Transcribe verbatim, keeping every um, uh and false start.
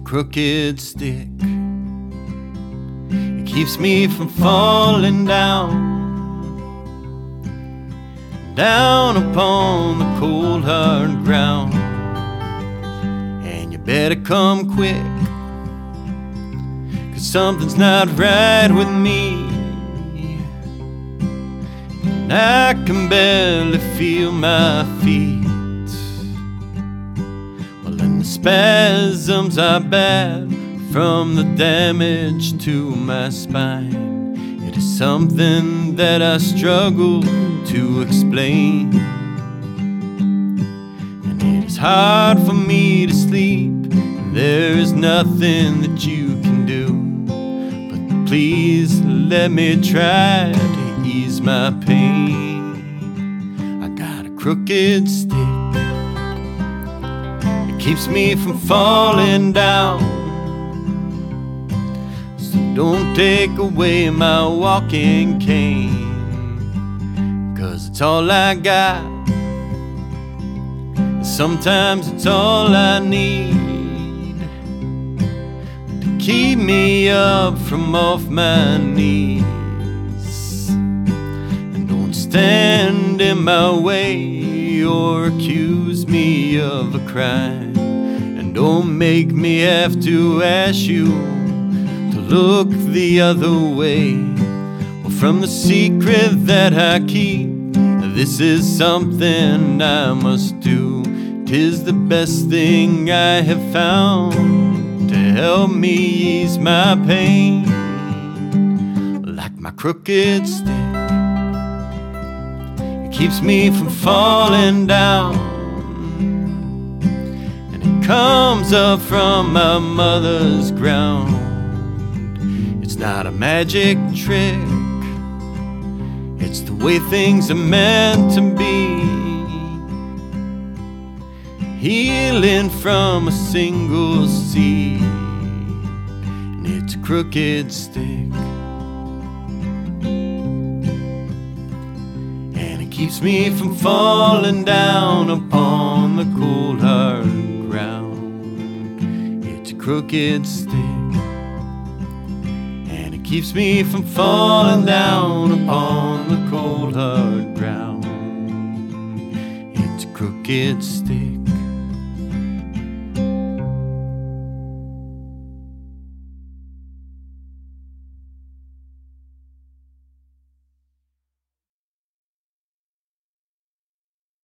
crooked stick. It keeps me from falling down, down upon the cold hard ground. And you better come quick, 'cause something's not right with me. And I can barely feel my feet. Well, and the spasms are bad from the damage to my spine. It is something that I struggle to explain. And it is hard for me to sleep, and there is nothing that you can do. But please let me try to ease my pain. I got a crooked stick, it keeps me from falling down. So don't take away my walking cane, 'cause it's all I got. Sometimes it's all I need to keep me up from off my knees. And don't stand in my way or accuse me of a crime. And don't make me have to ask you to look the other way. Well, from the secret that I keep, this is something I must do. 'Tis the best thing I have found to help me ease my pain. Like my crooked stick, it keeps me from falling down. And it comes up from my mother's ground. It's not a magic trick, it's the way things are meant to be. Healing from a single seed, and it's a crooked stick. And it keeps me from falling down upon the cold hard ground. It's a crooked stick, and it keeps me from falling down upon the cold hard ground. It's a crooked stick.